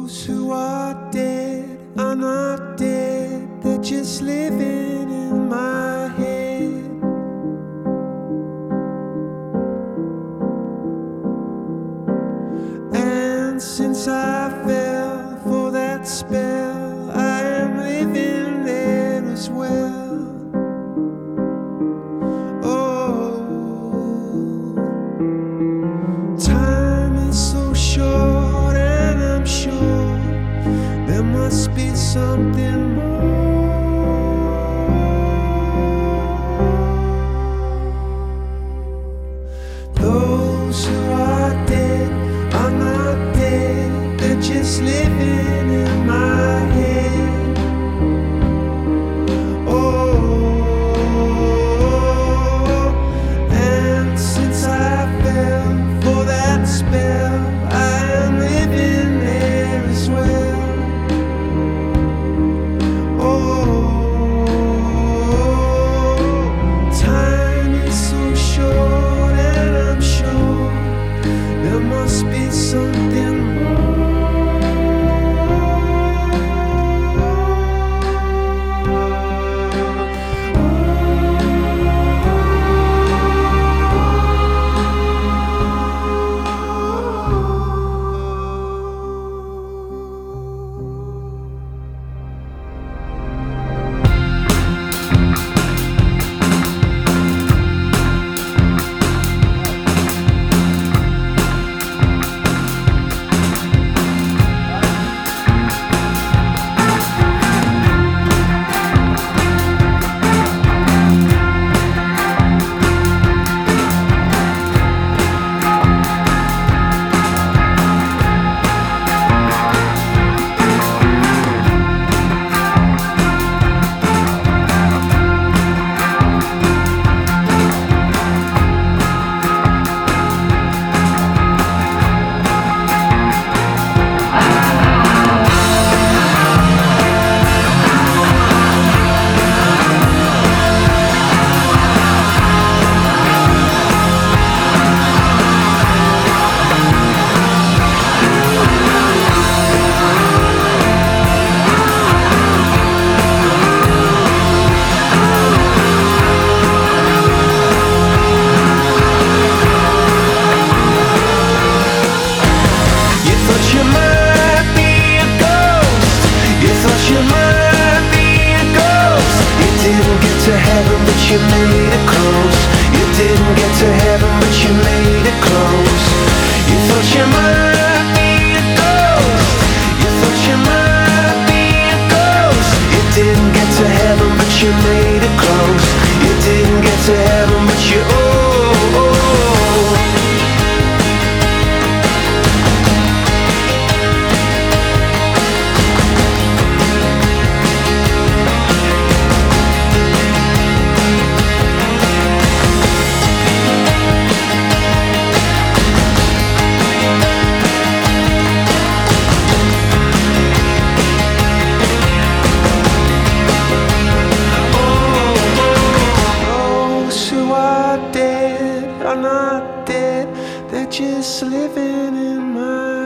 Those who are dead are not dead, they're just living in my head. And since I fell for that spell, I am living there as well. Oh, time is so short, and I'm sure there must be something more. Those who are dead are not dead, they're just living in my head. Oh, and since I fell for that spell, I am living there as well. Oh, time is so short, and I'm sure there must be something more. You made it close. You didn't get to heaven, but you made it close. You thought you might be a ghost. You thought you might be a ghost. You didn't get to heaven, but you made it close. You didn't get to heaven, but you are not dead, they're just living in my